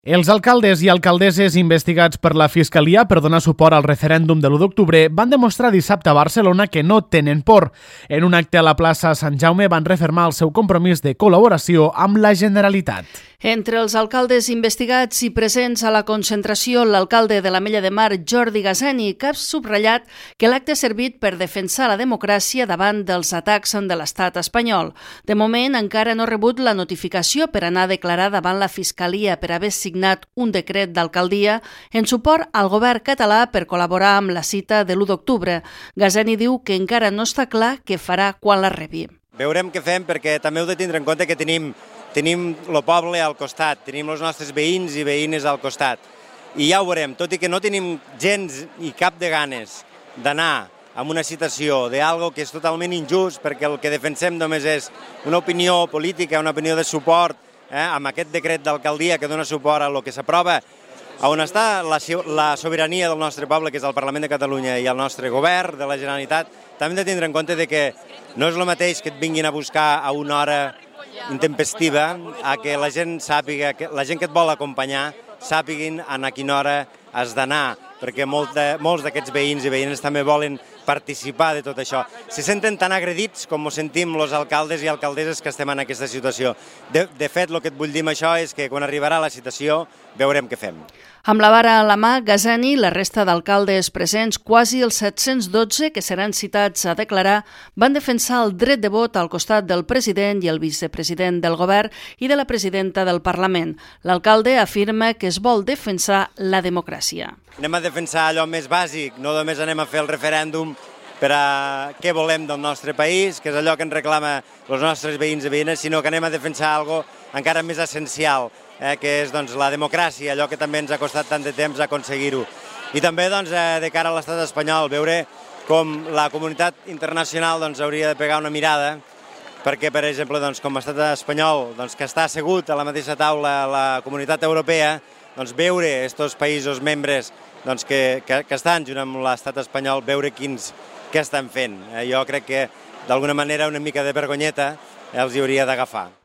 Els alcaldes i alcaldesses investigats per la Fiscalia per donar suport al referèndum de l'1 d'octubre van demostrar dissabte a Barcelona que no tenen por. En un acte a la plaça Sant Jaume van refermar el seu compromís de col·laboració amb la Generalitat. Entre els alcaldes investigats i presents a la concentració, l'alcalde de l'Ametlla de Mar, Jordi Gazeni, que ha subratllat que l'acte ha servit per defensar la democràcia davant dels atacs de l'estat espanyol. De moment, encara no ha rebut la notificació per anar a declarar davant la Fiscalia per haver signat un decret d'alcaldia en suport al govern català per col·laborar amb la cita de l'1 d'octubre. Gazeni diu que encara no està clar què farà quan la rebi. Veurem què fem, perquè també heu de tindre en compte que tenim el poble al costat, tenim els nostres veïns i veïnes al costat. I ja ho veurem, tot i que no tenim gens i cap de ganes d'anar amb una citació d'algo que és totalment injust, perquè el que defensem només és una opinió política, una opinió de suport amb aquest decret d'alcaldia que dona suport a lo que s'aprova, on està la sobirania del nostre poble, que és el Parlament de Catalunya, i el nostre govern de la Generalitat. També hem de tindre en compte que no és el mateix que et vinguin a buscar a una hora intempestiva, a que la gent sàpiga, que la gent que et vol acompanyar sàpiguin a quina hora has d'anar, perquè molts d'aquests veïns i veïnes també volen participar de tot això. Se senten tan agredits com ho sentim els alcaldes i alcaldesses que estem en aquesta situació. De fet, el que et vull dir amb això és que quan arribarà la citació veurem què fem. Amb la vara a la mà, Gazeni i la resta d'alcaldes presents, quasi els 712 que seran citats a declarar, van defensar el dret de vot al costat del president i el vicepresident del govern i de la presidenta del Parlament. L'alcalde afirma que es vol defensar la democràcia. Anem a defensar allò més bàsic, no només anem a fer el referèndum per a què volem del nostre país, que és allò que ens reclama els nostres veïns i veïnes, sinó que anem a defensar alguna cosa encara més essencial, que és la democràcia, allò que també ens ha costat tant de temps aconseguir-ho. I també de cara a l'estat espanyol, veure com la comunitat internacional hauria de pegar una mirada, perquè, per exemple, com a estat espanyol, que està assegut a la mateixa taula la comunitat europea, veure aquests països membres que estan junt amb l'estat espanyol, veure què estan fent. Jo crec que, d'alguna manera, una mica de vergonyeta els hi hauria d'agafar.